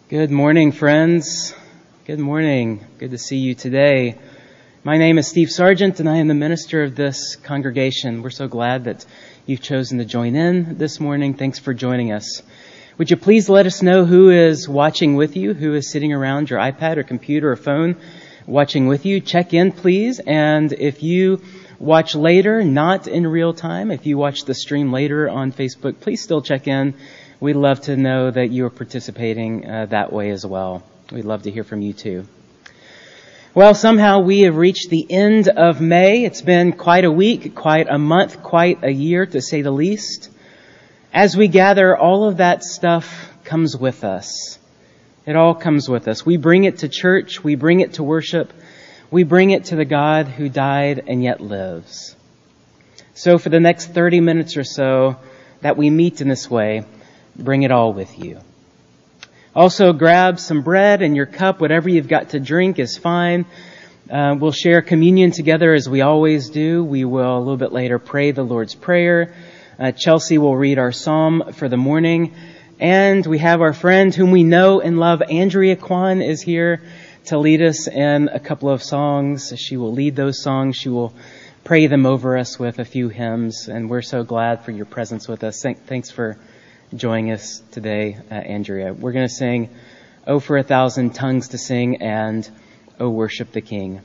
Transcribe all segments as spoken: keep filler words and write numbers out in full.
Good morning, friends. Good morning. Good to see you today. My name is Steve Sargent, and I am the minister of this congregation. We're so glad that you've chosen to join in this morning. Thanks for joining us. Would you please let us know who is watching with you, who is sitting around your iPad or computer or phone watching with you? Check in, please. And if you watch later, not in real time, if you watch the stream later on Facebook, please still check in. We'd love to know that you are participating uh, that way as well. We'd love to hear from you too. Well, somehow we have reached the end of May. It's been quite a week, quite a month, quite a year, to say the least. As we gather, all of that stuff comes with us. It all comes with us. We bring it to church. We bring it to worship. We bring it to the God who died and yet lives. So for the next thirty minutes or so that we meet in this way, bring it all with you. Also, grab some bread and your cup. Whatever you've got to drink is fine. Uh, we'll share communion together as we always do. We will, a little bit later, pray the Lord's Prayer. Uh, Chelsea will read our psalm for the morning. And we have our friend whom we know and love, Andrea Kwan, is here to lead us in a couple of songs. She will lead those songs. She will pray them over us with a few hymns. And we're so glad for your presence with us. Thanks for joining us today, uh, Andrea. We're going to sing "Oh for a Thousand Tongues to Sing" and "Oh Worship the King."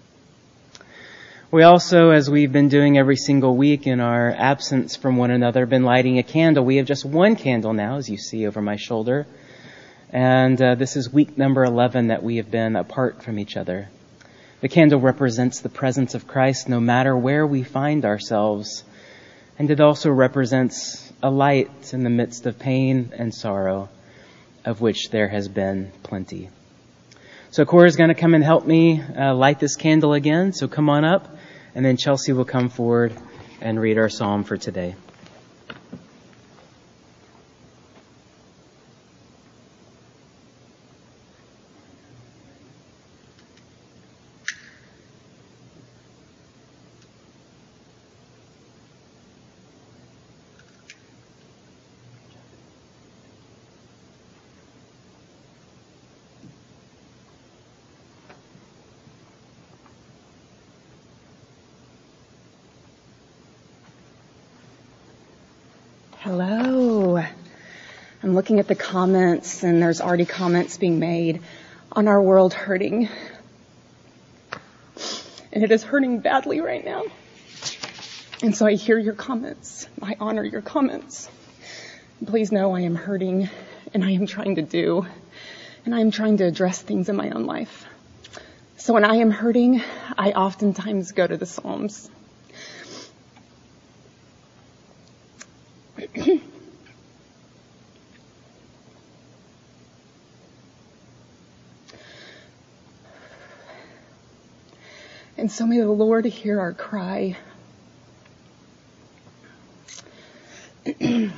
We also, as we've been doing every single week in our absence from one another, been lighting a candle. We have just one candle now, as you see over my shoulder. And uh, this is week number eleven that we have been apart from each other. The candle represents the presence of Christ no matter where we find ourselves. And it also represents a light in the midst of pain and sorrow, of which there has been plenty. So Cora is going to come and help me uh, light this candle again. So come on up, and then Chelsea will come forward and read our psalm for today. Hello. I'm looking at the comments, and there's already comments being made on our world hurting. And it is hurting badly right now. And so I hear your comments. I honor your comments. Please know I am hurting, and I am trying to do, and I am trying to address things in my own life. So when I am hurting, I oftentimes go to the Psalms. And so may the Lord hear our cry. This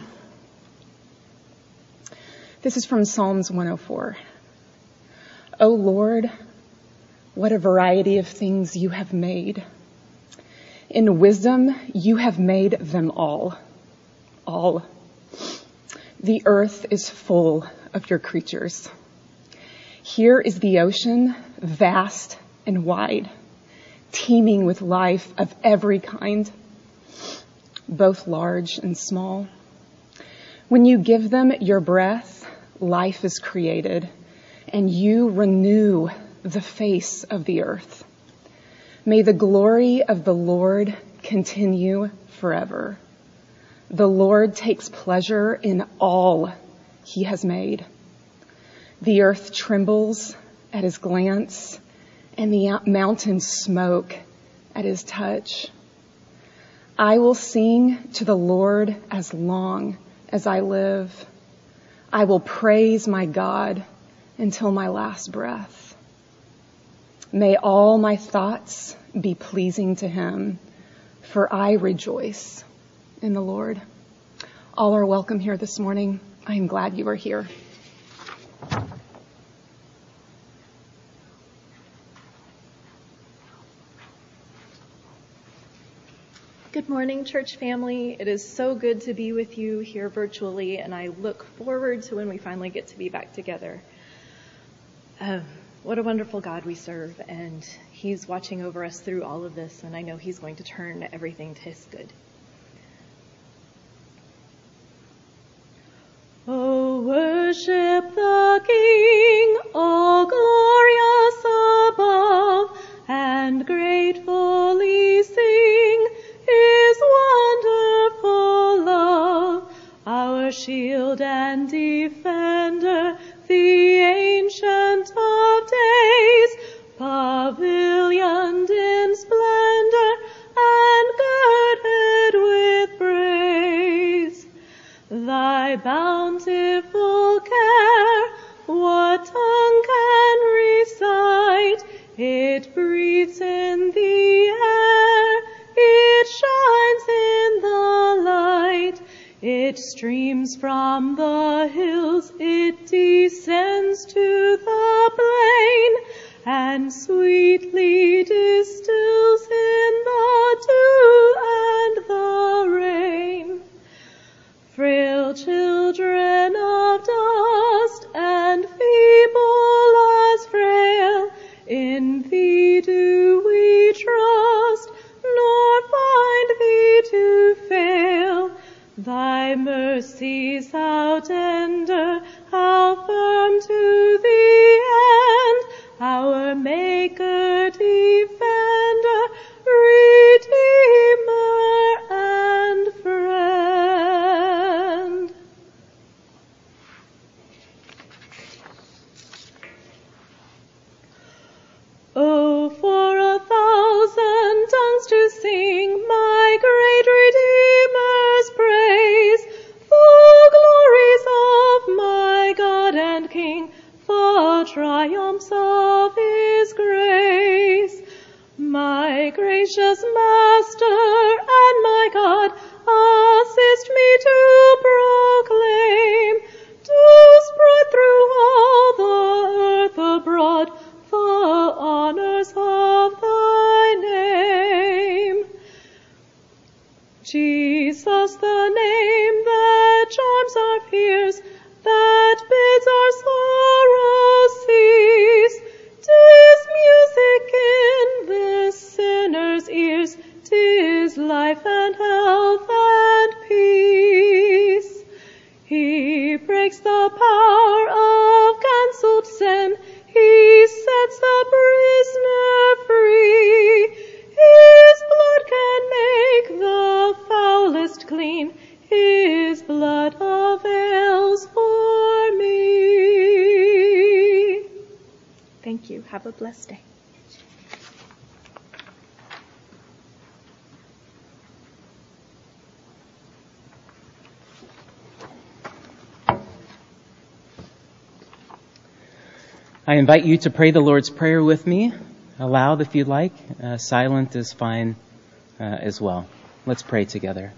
is from Psalms one oh four. O Lord, what a variety of things you have made. In wisdom, you have made them all. All. The earth is full of your creatures. Here is the ocean, vast and wide, teeming with life of every kind, both large and small. When you give them your breath, life is created, and you renew the face of the earth. May the glory of the Lord continue forever. The Lord takes pleasure in all he has made. The earth trembles at his glance, and the mountains smoke at his touch. I will sing to the Lord as long as I live. I will praise my God until my last breath. May all my thoughts be pleasing to him, for I rejoice in the Lord. All are welcome here this morning. I am glad you are here. Good morning, church family. It is so good to be with you here virtually, and I look forward to when we finally get to be back together. Um, what a wonderful God we serve, and He's watching over us through all of this, and I know He's going to turn everything to His good. Oh, worship the King, all glorious above, and gratefully sing His wonderful love. Our shield and defender, the Ancient of Days, pavilioned in splendor and girded with praise. Thy bountiful care, what tongue can recite? It breathes in the air, it shines in the light. It streams from the hills, it descends to the plain, and sweetly distills in the dew and the rain. Frail children of dust and feeble as frail, in Thee do we trust, nor find Thee to fail. Thy mercies how tender, how firm to the end, our Maker, Defender, Redeemer, and Friend. Oh, for a thousand tongues to sing my great Redeemer's praise, the glories of my God and King, the triumphs of His grace. My gracious Master and my God, assist me to proclaim, to spread through all the earth abroad the honors of Thy name. Jesus, the name that charms our fears, that bids our sorrows cease. 'Tis music in this sinner's ears, 'tis life and health and peace. He breaks the power of cancelled sin, He sets the prisoner free. His blood can make the foulest clean, His blood avails for me. Thank you. Have a blessed day. I invite you to pray the Lord's Prayer with me, aloud if you'd like. Uh, silent is fine uh, as well. Let's pray together.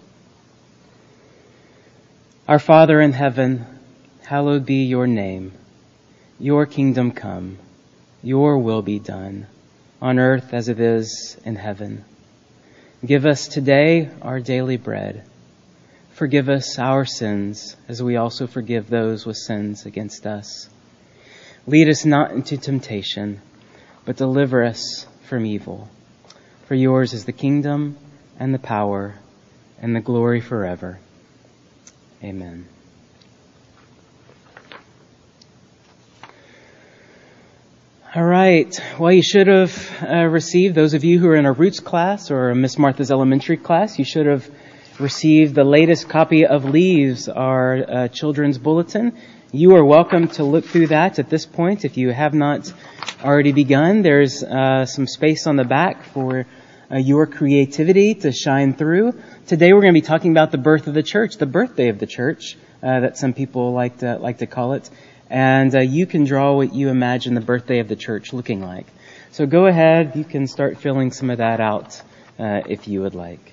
Our Father in heaven, hallowed be your name. Your kingdom come. Your will be done, on earth as it is in heaven. Give us today our daily bread. Forgive us our sins, as we also forgive those with sins against us. Lead us not into temptation, but deliver us from evil. For yours is the kingdom and the power and the glory forever. Amen. All right. Well, you should have uh, received, those of you who are in a Roots class or a Miss Martha's elementary class, you should have received the latest copy of Leaves, our uh, children's bulletin. You are welcome to look through that at this point. If you have not already begun, there's uh, some space on the back for uh, your creativity to shine through. Today we're going to be talking about the birth of the church, the birthday of the church, uh, that some people like to like to call it. And uh, you can draw what you imagine the birthday of the church looking like. So go ahead, you can start filling some of that out uh, if you would like.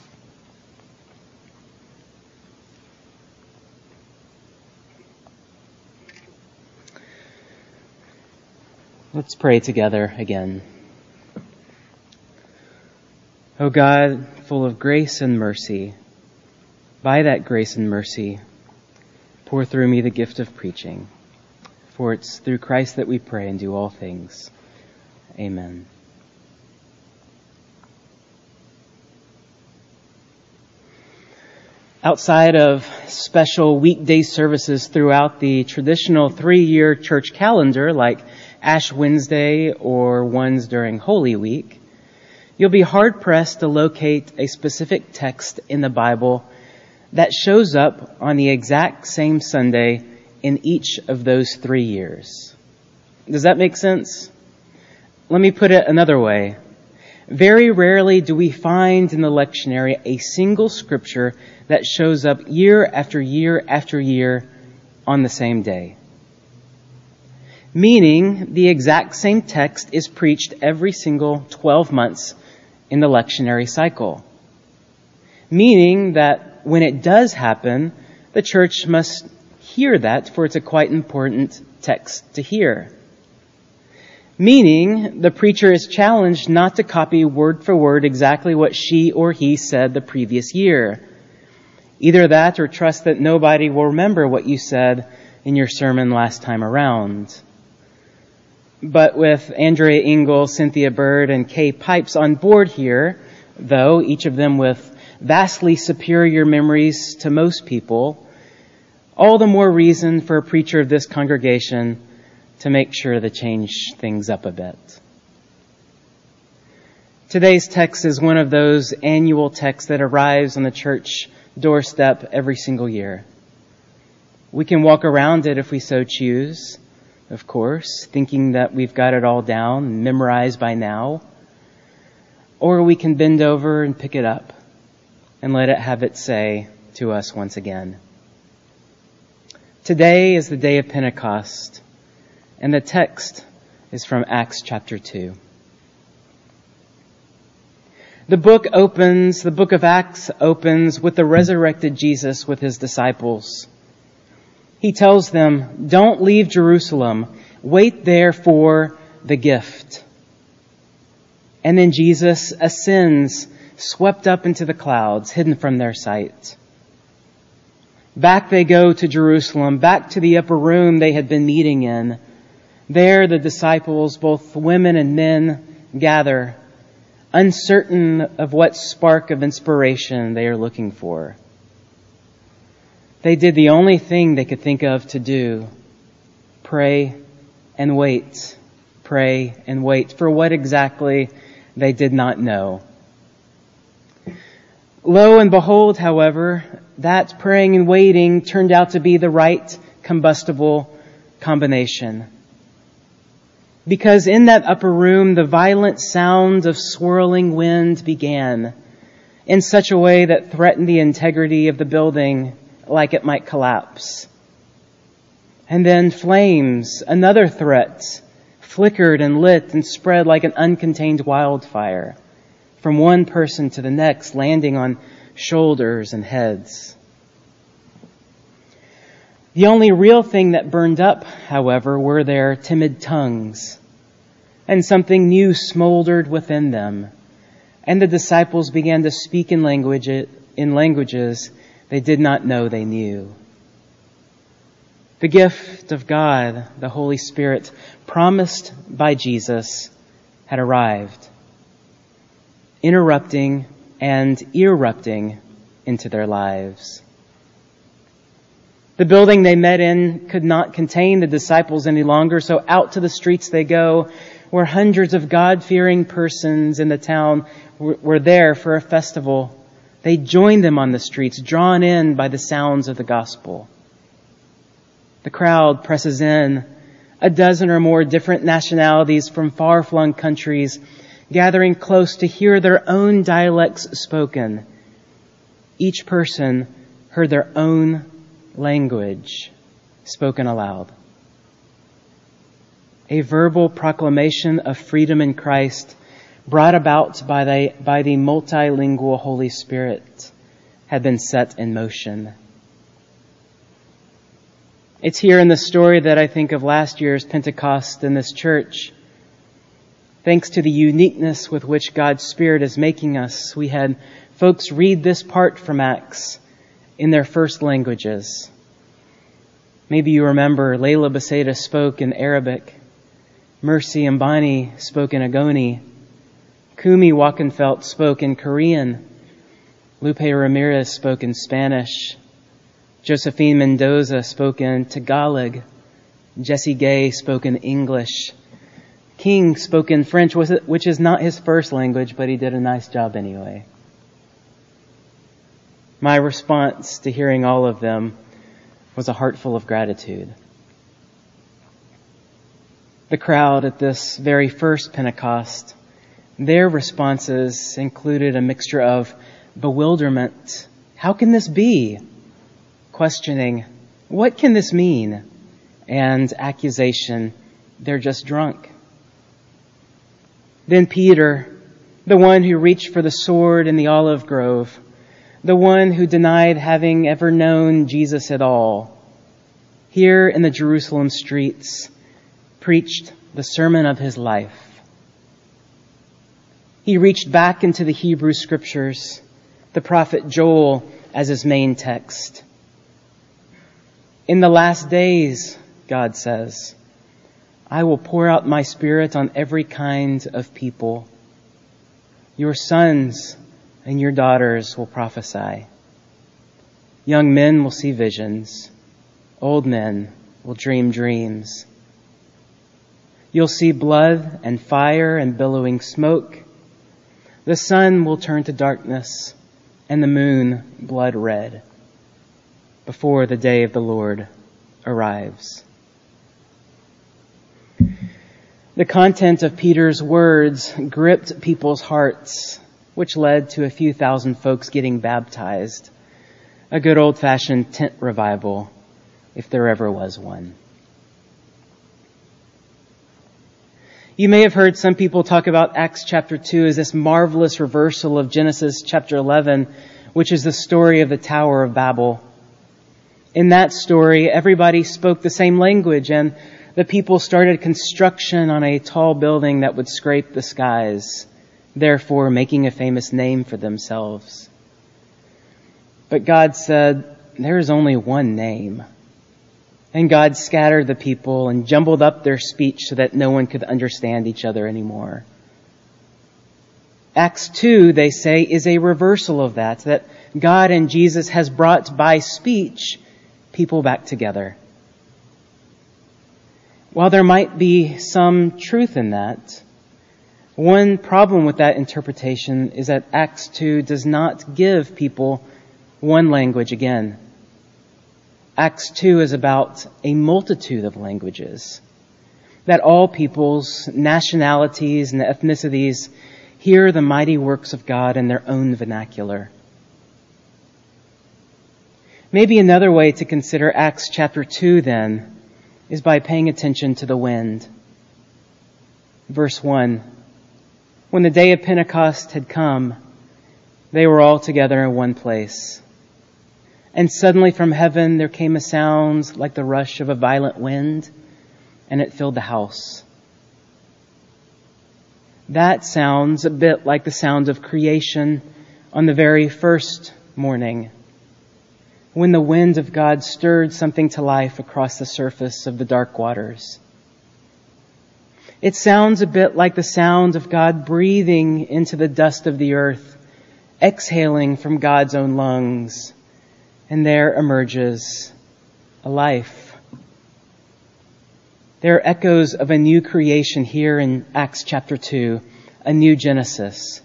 Let's pray together again. O God, full of grace and mercy, by that grace and mercy, pour through me the gift of preaching. For it's through Christ that we pray and do all things. Amen. Outside of special weekday services throughout the traditional three-year church calendar, like Ash Wednesday or ones during Holy Week, you'll be hard-pressed to locate a specific text in the Bible that shows up on the exact same Sunday in each of those three years. Does that make sense? Let me put it another way. Very rarely do we find in the lectionary a single scripture that shows up year after year after year on the same day. Meaning the exact same text is preached every single twelve months in the lectionary cycle. Meaning that when it does happen, the church must hear that, for it's a quite important text to hear. Meaning, the preacher is challenged not to copy word for word exactly what she or he said the previous year. Either that or trust that nobody will remember what you said in your sermon last time around. But with Andrea Engel, Cynthia Bird, and Kay Pipes on board here, though, each of them with vastly superior memories to most people, all the more reason for a preacher of this congregation to make sure to change things up a bit. Today's text is one of those annual texts that arrives on the church doorstep every single year. We can walk around it if we so choose, of course, thinking that we've got it all down and memorized by now. Or we can bend over and pick it up and let it have its say to us once again. Today is the day of Pentecost, and the text is from Acts chapter two. The book opens, the book of Acts opens with the resurrected Jesus with his disciples. He tells them, don't leave Jerusalem. Wait there for the gift. And then Jesus ascends, swept up into the clouds, hidden from their sight. Back they go to Jerusalem, back to the upper room they had been meeting in. There the disciples, both women and men, gather, uncertain of what spark of inspiration they are looking for. They did the only thing they could think of to do. Pray and wait. Pray and wait. For what exactly they did not know. Lo and behold, however, that praying and waiting turned out to be the right combustible combination. Because in that upper room, the violent sound of swirling wind began in such a way that threatened the integrity of the building, like it might collapse. And then flames, another threat, flickered and lit and spread like an uncontained wildfire from one person to the next, landing on shoulders and heads. The only real thing that burned up, however, were their timid tongues, and something new smoldered within them, and the disciples began to speak in language in languages they did not know they knew. The gift of God, the Holy Spirit, promised by Jesus, had arrived, interrupting and erupting into their lives. The building they met in could not contain the disciples any longer, so out to the streets they go, where hundreds of God-fearing persons in the town were there for a festival. They joined them on the streets, drawn in by the sounds of the gospel. The crowd presses in, a dozen or more different nationalities from far-flung countries, gathering close to hear their own dialects spoken. Each person heard their own language spoken aloud. A verbal proclamation of freedom in Christ brought about by the, by the multilingual Holy Spirit had been set in motion. It's here in the story that I think of last year's Pentecost in this church. Thanks to the uniqueness with which God's Spirit is making us, we had folks read this part from Acts in their first languages. Maybe you remember Layla Beseda spoke in Arabic. Mercy Ambani spoke in Agoni. Kumi Wachenfeld spoke in Korean. Lupe Ramirez spoke in Spanish. Josephine Mendoza spoke in Tagalog. Jesse Gay spoke in English. King spoke in French, which is not his first language, but he did a nice job anyway. My response to hearing all of them was a heart full of gratitude. The crowd at this very first Pentecost, their responses included a mixture of bewilderment. How can this be? Questioning, what can this mean? And accusation, they're just drunk. Then Peter, the one who reached for the sword in the olive grove, the one who denied having ever known Jesus at all, here in the Jerusalem streets, preached the sermon of his life. He reached back into the Hebrew scriptures, the prophet Joel as his main text. In the last days, God says, I will pour out my Spirit on every kind of people. Your sons and your daughters will prophesy. Young men will see visions. Old men will dream dreams. You'll see blood and fire and billowing smoke. The sun will turn to darkness and the moon blood red before the day of the Lord arrives. The content of Peter's words gripped people's hearts, which led to a few thousand folks getting baptized. A good old-fashioned tent revival, if there ever was one. You may have heard some people talk about Acts chapter two as this marvelous reversal of Genesis chapter eleven, which is the story of the Tower of Babel. In that story, everybody spoke the same language, and the people started construction on a tall building that would scrape the skies, therefore making a famous name for themselves. But God said, there is only one name. And God scattered the people and jumbled up their speech so that no one could understand each other anymore. Acts two, they say, is a reversal of that, that God and Jesus has brought by speech people back together. While there might be some truth in that, one problem with that interpretation is that Acts two does not give people one language again. Acts two is about a multitude of languages, that all peoples, nationalities, and ethnicities hear the mighty works of God in their own vernacular. Maybe another way to consider Acts chapter two then is by paying attention to the wind. Verse one, when the day of Pentecost had come, they were all together in one place. And suddenly from heaven there came a sound like the rush of a violent wind, and it filled the house. That sounds a bit like the sound of creation on the very first morning, when the wind of God stirred something to life across the surface of the dark waters. It sounds a bit like the sound of God breathing into the dust of the earth, exhaling from God's own lungs, and there emerges a life. There are echoes of a new creation here in Acts chapter two, a new Genesis.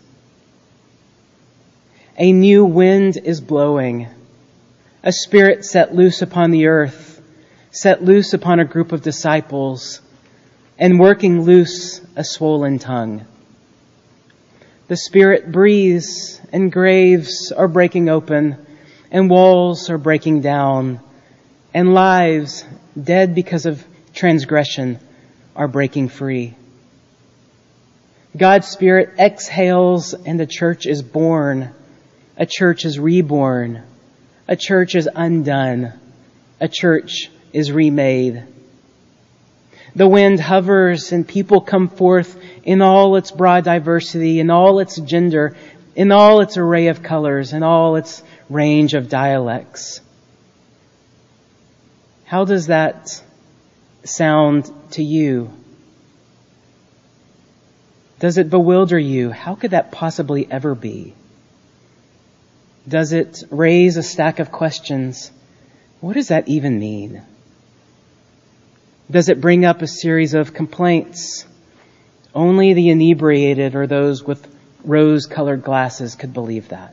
A new wind is blowing. A spirit set loose upon the earth, set loose upon a group of disciples, and working loose a swollen tongue. The Spirit breathes, and graves are breaking open, and walls are breaking down, and lives, dead because of transgression, are breaking free. God's Spirit exhales, and a church is born. A church is reborn. A church is undone. A church is remade. The wind hovers and people come forth in all its broad diversity, in all its gender, in all its array of colors, in all its range of dialects. How does that sound to you? Does it bewilder you? How could that possibly ever be? Does it raise a stack of questions? What does that even mean? Does it bring up a series of complaints? Only the inebriated or those with rose-colored glasses could believe that.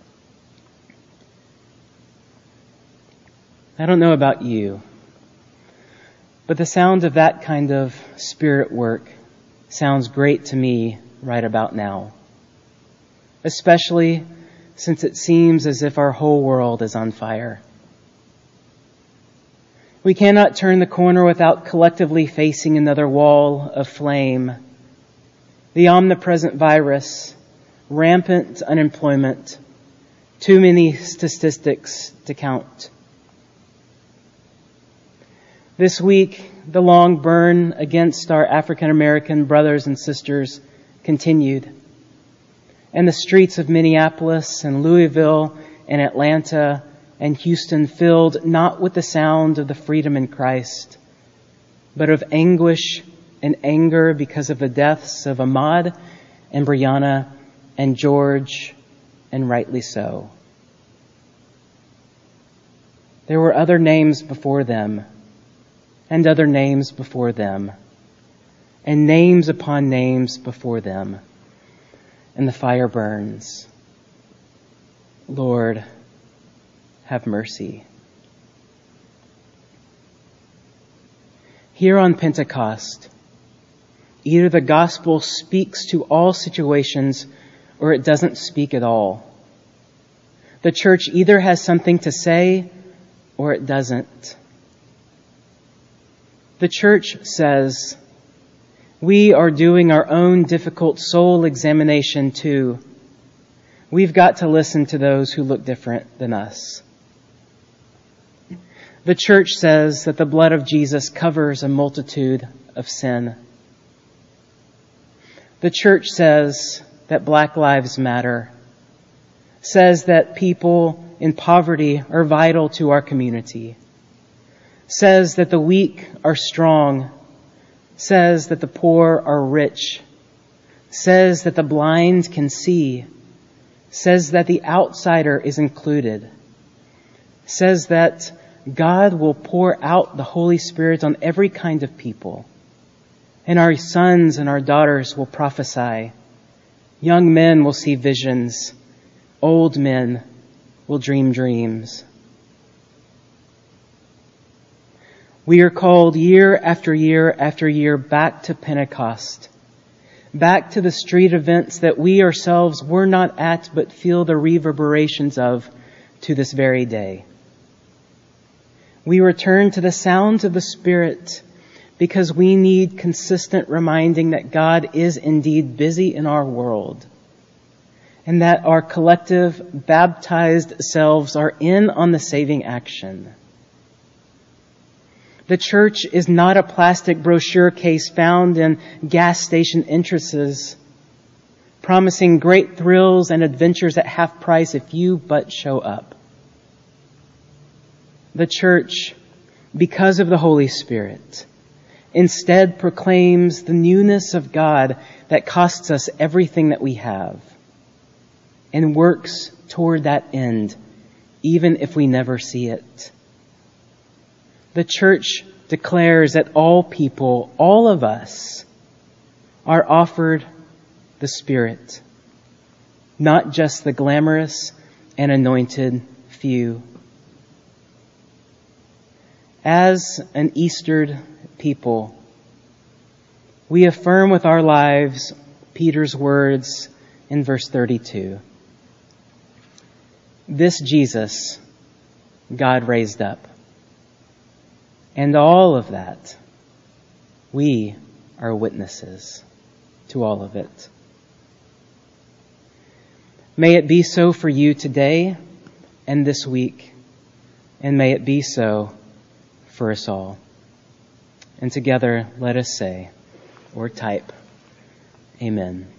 I don't know about you, but the sound of that kind of spirit work sounds great to me right about now, especially since it seems as if our whole world is on fire. We cannot turn the corner without collectively facing another wall of flame. The omnipresent virus, rampant unemployment, too many statistics to count. This week, the long burn against our African American brothers and sisters continued. And the streets of Minneapolis and Louisville and Atlanta and Houston filled not with the sound of the freedom in Christ, but of anguish and anger because of the deaths of Ahmaud and Breonna and George, and rightly so. There were other names before them, and other names before them, and names upon names before them, and the fire burns. Lord, have mercy. Here on Pentecost, either the gospel speaks to all situations or it doesn't speak at all. The church either has something to say or it doesn't. The church says, we are doing our own difficult soul examination too. We've got to listen to those who look different than us. The church says that the blood of Jesus covers a multitude of sin. The church says that Black Lives Matter, says that people in poverty are vital to our community, says that the weak are strong, says that the poor are rich, says that the blind can see, says that the outsider is included, says that God will pour out the Holy Spirit on every kind of people, and our sons and our daughters will prophesy. Young men will see visions. Old men will dream dreams. We are called year after year after year back to Pentecost, back to the street events that we ourselves were not at but feel the reverberations of to this very day. We return to the sounds of the Spirit because we need consistent reminding that God is indeed busy in our world and that our collective baptized selves are in on the saving action. The church is not a plastic brochure case found in gas station entrances, promising great thrills and adventures at half price if you but show up. The church, because of the Holy Spirit, instead proclaims the newness of God that costs us everything that we have and works toward that end, even if we never see it. The church declares that all people, all of us, are offered the Spirit, not just the glamorous and anointed few. As an Eastered people, we affirm with our lives Peter's words in verse thirty-two. This Jesus, God raised up. And all of that, we are witnesses to all of it. May it be so for you today and this week, and may it be so for us all. And together, let us say, or type, Amen.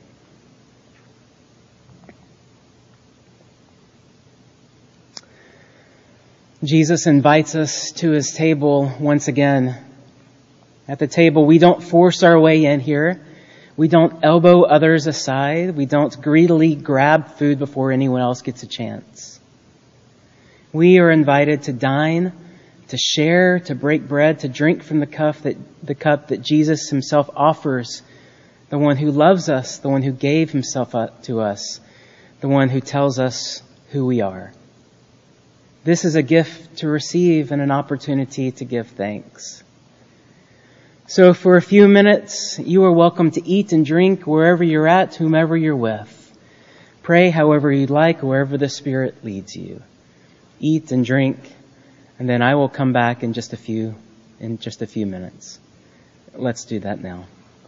Jesus invites us to his table once again. At the table, we don't force our way in here. We don't elbow others aside. We don't greedily grab food before anyone else gets a chance. We are invited to dine, to share, to break bread, to drink from the cup that, the cup that Jesus himself offers, the one who loves us, the one who gave himself up to us, the one who tells us who we are. This is a gift to receive and an opportunity to give thanks. So for a few minutes, you are welcome to eat and drink wherever you're at, whomever you're with. Pray however you'd like, wherever the Spirit leads you. Eat and drink, and then I will come back in just a few, in just a few minutes. Let's do that now.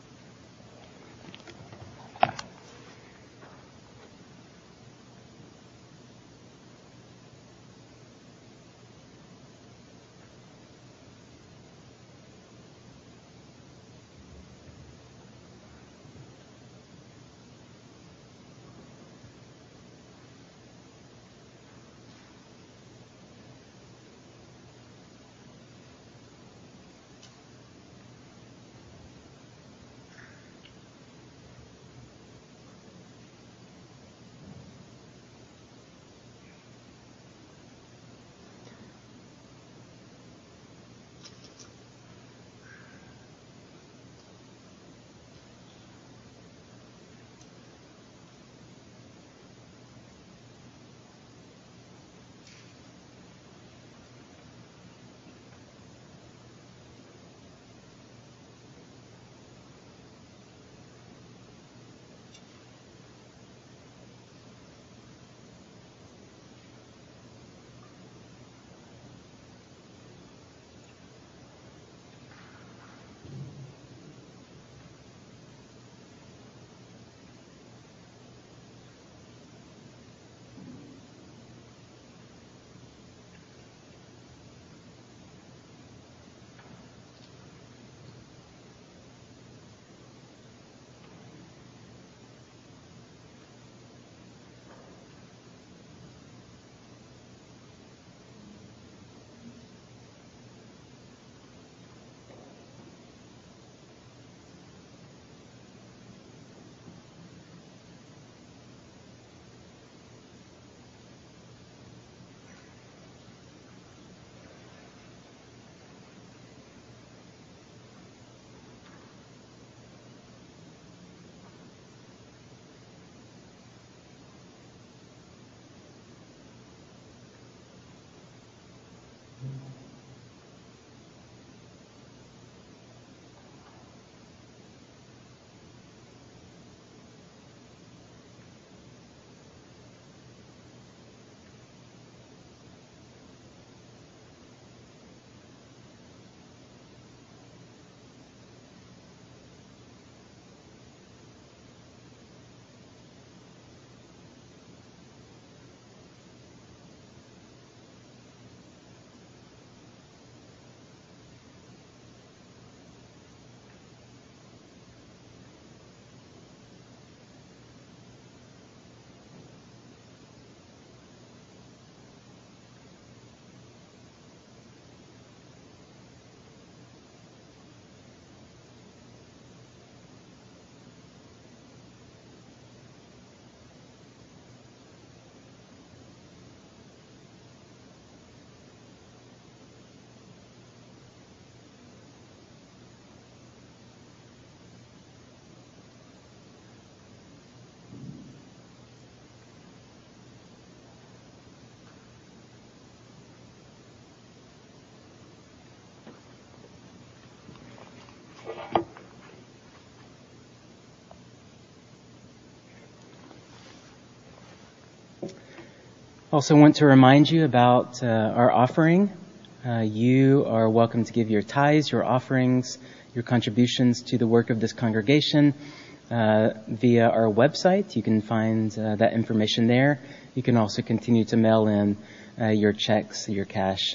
Also want to remind you about uh, our offering. Uh, you are welcome to give your tithes, your offerings, your contributions to the work of this congregation uh, via our website. You can find uh, that information there. You can also continue to mail in uh, your checks, your cash.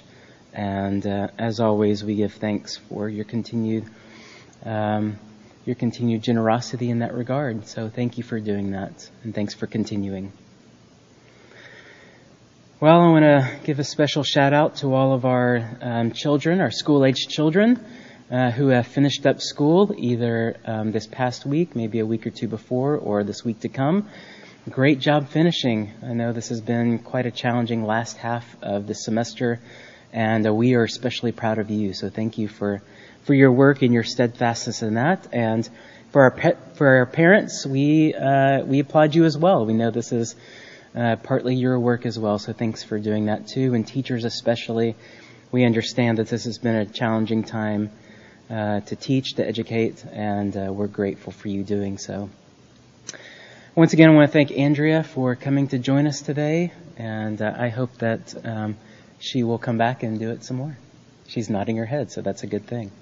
And uh, as always, we give thanks for your continued um, your continued generosity in that regard. So thank you for doing that, and thanks for continuing. Well, I want to give a special shout out to all of our um, children, our school-aged children, uh, who have finished up school either um, this past week, maybe a week or two before, or this week to come. Great job finishing. I know this has been quite a challenging last half of the semester, and uh, we are especially proud of you. So thank you for, for your work and your steadfastness in that. And for our pet, for our parents, we uh, we applaud you as well. We know this is Uh, partly your work as well, so thanks for doing that too. And teachers especially, we understand that this has been a challenging time uh, to teach, to educate, and uh, we're grateful for you doing so. Once again, I want to thank Andrea for coming to join us today, and uh, I hope that um, she will come back and do it some more. She's nodding her head, so that's a good thing.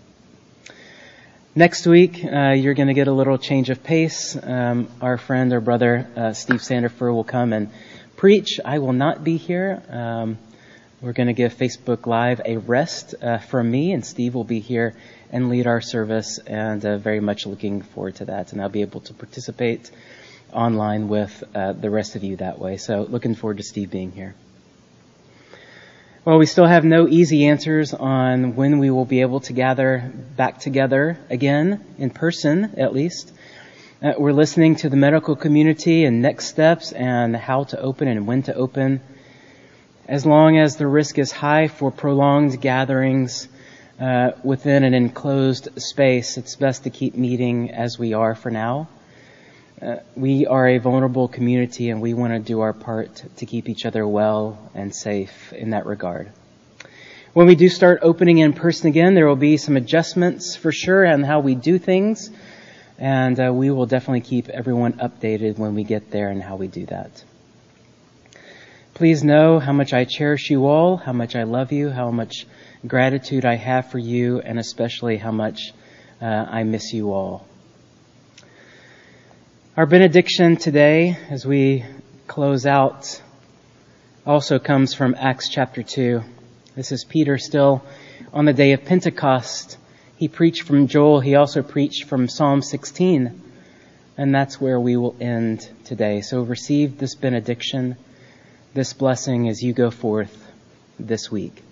Next week, uh, you're going to get a little change of pace. Um, our friend, our brother, uh, Steve Sandifer will come and preach. I will not be here. Um, we're going to give Facebook Live a rest uh, from me, and Steve will be here and lead our service, and uh, very much looking forward to that. And I'll be able to participate online with uh, the rest of you that way. So looking forward to Steve being here. Well, we still have no easy answers on when we will be able to gather back together again, in person at least. Uh, we're listening to the medical community and next steps and how to open and when to open. As long as the risk is high for prolonged gatherings uh, within an enclosed space, it's best to keep meeting as we are for now. Uh, we are a vulnerable community, and we want to do our part to keep each other well and safe in that regard. When we do start opening in person again, there will be some adjustments for sure on how we do things, and uh, we will definitely keep everyone updated when we get there and how we do that. Please know how much I cherish you all, how much I love you, how much gratitude I have for you, and especially how much uh, I miss you all. Our benediction today, as we close out, also comes from Acts chapter two. This is Peter still on the day of Pentecost. He preached from Joel. He also preached from Psalm sixteen. And that's where we will end today. So receive this benediction, this blessing as you go forth this week.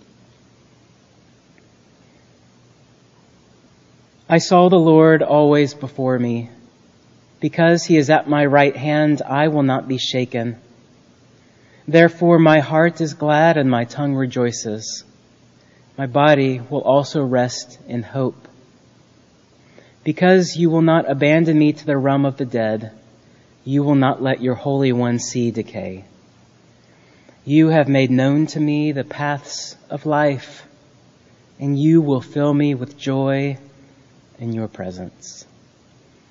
I saw the Lord always before me. Because he is at my right hand, I will not be shaken. Therefore my heart is glad and my tongue rejoices. My body will also rest in hope. Because you will not abandon me to the realm of the dead, you will not let your Holy One see decay. You have made known to me the paths of life, and you will fill me with joy in your presence.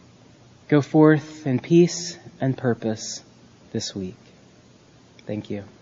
Go forth in peace and purpose this week. Thank you.